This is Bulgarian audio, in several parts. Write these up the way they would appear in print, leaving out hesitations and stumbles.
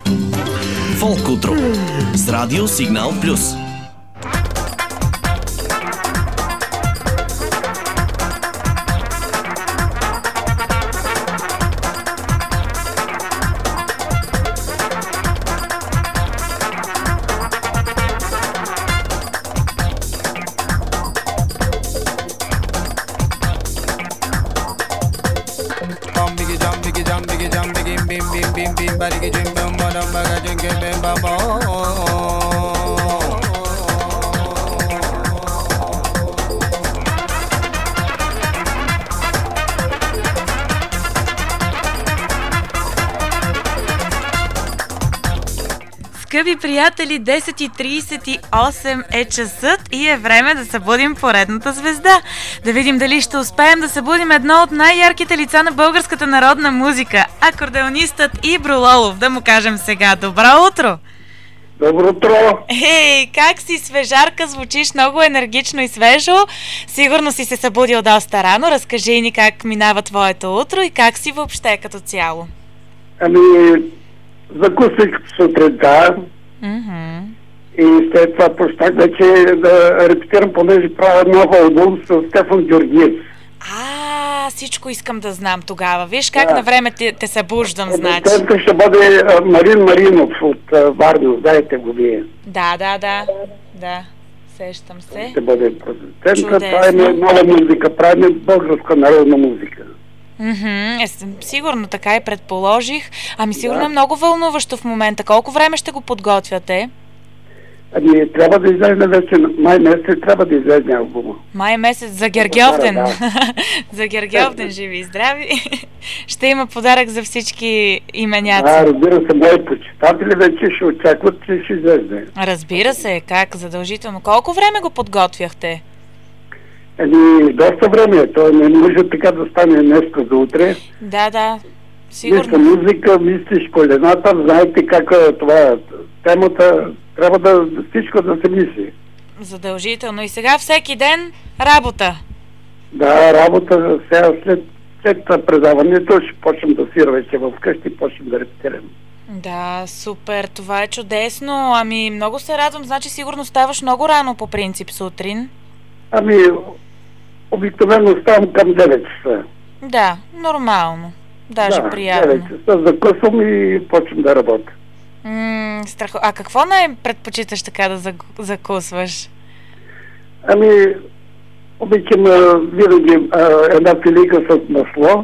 Фолк утро с Радио Сигнал Плюс. Скъпи приятели, 10:38 е часът и е време да събудим поредната звезда. Да видим дали ще успеем да събудим едно от най-ярките лица на българската народна музика. Акордеонистът Ибро Лолов. Да му кажем сега добро утро! Добро утро! Ей, как си, свежарка, звучиш много енергично и свежо. Сигурно си се събудил доста рано. Разкажи ни как минава твоето утро и как си въобще като цяло. Ами, закусих сутринта и след това почнах вече да репетирам, понеже правя нов албум с Стефан Георгиев. Всичко искам да знам тогава. Виж как на време те събуждам, значи. Продуцентът ще бъде Марин Маринов от Варна, знаете го вие. Да. Сещам се. Ще бъде продуцентът. Правим нова музика, правим българска народна музика. Сигурно така и предположих. Ами сигурно е много вълнуващо в момента. Колко време ще го подготвяте? Ами трябва да излезе вече май месец, трябва да излезе албума. Май месец за Гергьовден. За Гергьовден, живи и здрави. Ще има подарък за всички именяци. Разбира се, мои почитатели вече ще очакват, че ще излезе. Разбира се, как задължително. Колко време го подготвяхте? Доста време. То не може така да стане нещо за утре. Да. Сигурно. Мисля музика, мислиш колената, знаете как това темата, трябва да всичко да се мисли. Задължително. И сега всеки ден работа. Да, работа. Сега след предаването ще почнем да свира вече вкъщи, почнем да репетирам. Да, супер. Това е чудесно. Ами много се радвам. Значи сигурно ставаш много рано по принцип сутрин. Ами обикновено ставам към 9 часа. Да, нормално. Даже приятно. 9 часа закъсвам и почвам да работя. А какво предпочиташ така да закусваш? Ами, обичам винаги една филийка с масло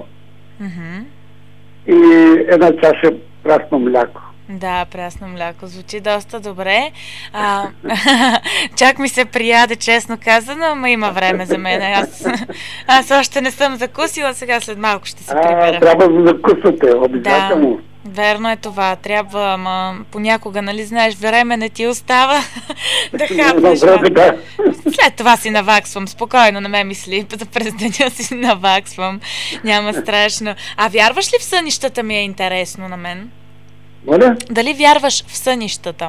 и една чаша прясно мляко. Да, прясно мляко. Звучи доста добре. Чак ми се прияде, честно казано, ама има време за мен. Аз още не съм закусила, сега след малко ще се прибера. Трябва да закусвате, обязателно. Да, верно е това. Трябва, ама понякога, нали знаеш, време не ти остава да хапнеш. След това си наваксвам. Спокойно, не ме мисли. През деня си наваксвам. Няма страшно. А вярваш ли в сънищата, ми е интересно на мен? Моля? Дали вярваш в сънищата?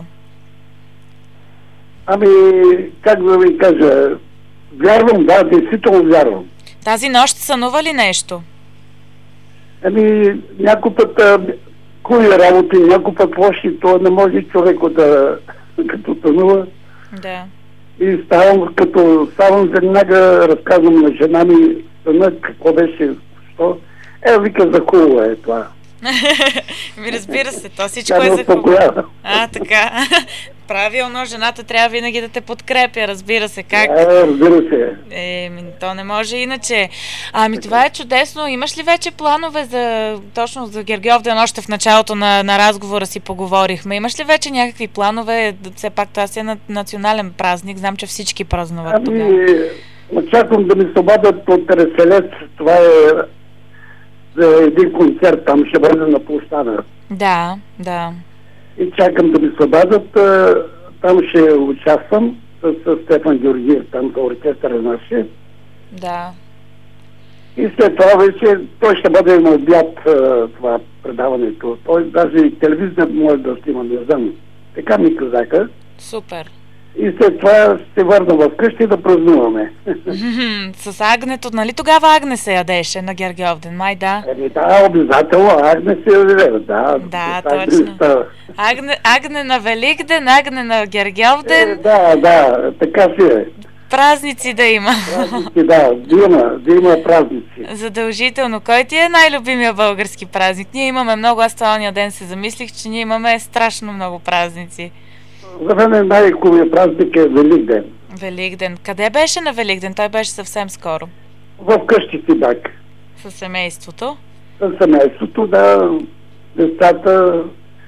Ами, как да ви кажа, вярвам, да, действително вярвам. Тази нощ сънува ли нещо? Ами, някой път хубави работи, някой път лоши, то не може човек да като сънува. Да. И ставам веднага разказвам на жена ми съна, какво беше, що. Вика, за хубаво е това. Разбира се, то всичко е за хубаво. Така. Правилно, жената трябва винаги да те подкрепя, разбира се. Как? Разбира се. То не може иначе. Ами това е чудесно. Имаш ли вече планове точно за Гергьовден? Още в началото на разговора си поговорихме. Имаш ли вече някакви планове? Все пак това си е национален празник. Знам, че всички празнуват тогава. Очаквам да ми се обадят от Реселец. Това е за един концерт. Там ще бъде на площада. Да. И чакам да ми се обадят. Там ще участвам с Стефан Георгиев, там за оркестъра нашия. Да. И след това вече той ще бъде на обяд това предаването. Той даже и телевизията може да снима, не знам. Така ми казаха. Супер. и след това ще се върна вкъщи да празнуваме. С агнето, нали тогава агне се ядеше на Гергьовден, май да? Да, обязателно, агне се яде, да. Да, точно. Агне на Великден, агне на Гергьовден. Да, така си е. Празници да има. Празници, да има празници. Задължително. Кой ти е най-любимия български празник? Ние имаме много, аз това ден се замислих, че ние имаме страшно много празници. За мен най-хубавият празник е Великден. Великден. Къде беше на Великден? Той беше съвсем скоро. В къщи си бак. Със семейството? Със семейството, да. Децата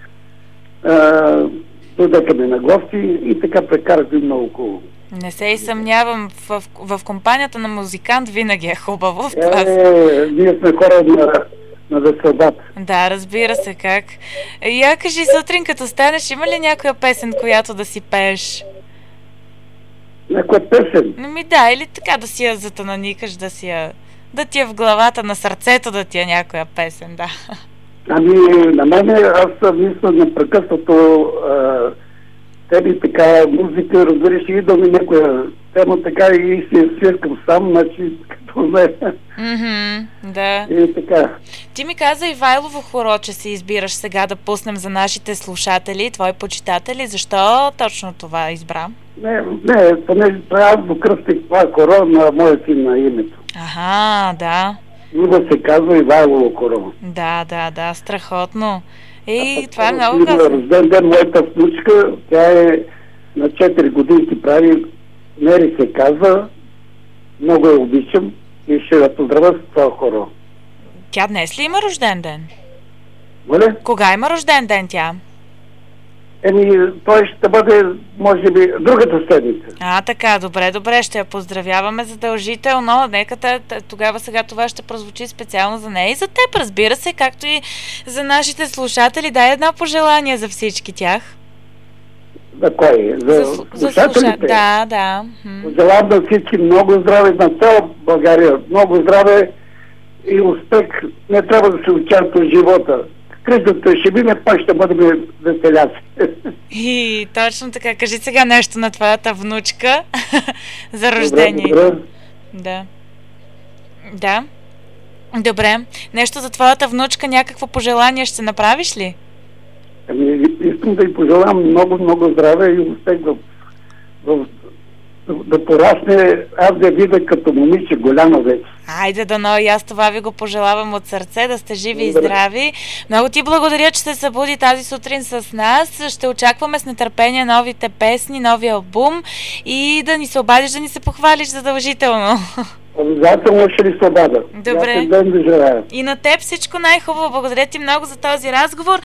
дойдеха ми на гости и така прекарахме много хубаво. Не се и съмнявам, в компанията на музикант винаги е хубаво. Ние сме хора на веселбата. Да, разбира се как. Я кажи, сутрин като станеш, има ли някоя песен, която да си пееш? Някоя песен? Да, или така да си я затананикаш, да ти е в главата, на сърцето да ти е някоя песен, да. На мен аз мисля непрекъснато теми така, музика, разбираш, идва ми някоя тема така и се свиркам сам, значи като знае. Да. И така. Ти ми каза Ивайлово хоро, че се избираш сега да пуснем за нашите слушатели, твои почитатели. Защо точно това избра? Не, понеже аз го кръстих това хоро на моя син на името. Да. Иво се казва Ивайлово хоро. Да, страхотно. Това е много казано. Рожден ден моята внучка, тя е на 4 годинки прави, Мери се казва, много я обичам и ще я поздравя с това хоро. Тя днес ли има рожден ден? Моля? Кога има рожден ден тя? Той ще бъде, може би, другата седмица. Така, добре, ще я поздравяваме задължително. Нека тогава сега това ще прозвучи специално за нея и за теб, разбира се, както и за нашите слушатели. Дай едно пожелание за всички тях. За кой? За слушателите? Да. Пожелавам на всички много здраве, на цяла България. Много здраве и успех. Не трябва да се участва в живота. Кризата ще мине, пак ще бъдем веселяци. И точно така. Кажи сега нещо на твоята внучка за рождение. Добре. Да. Добре. Нещо за твоята внучка, някакво пожелание ще направиш ли? Искам да й пожелавам много здраве и успех да порасне, аз да видя като момиче голяма вече. Айде дано, и аз това ви го пожелавам от сърце, да сте живи и здрави. Много ти благодаря, че се събуди тази сутрин с нас. Ще очакваме с нетърпение новите песни, новия албум и да ни се обадиш, да ни се похвалиш задължително. Обязателно ще ли се обада. Добре. Да желая. И на теб всичко най-хубаво. Благодаря ти много за този разговор.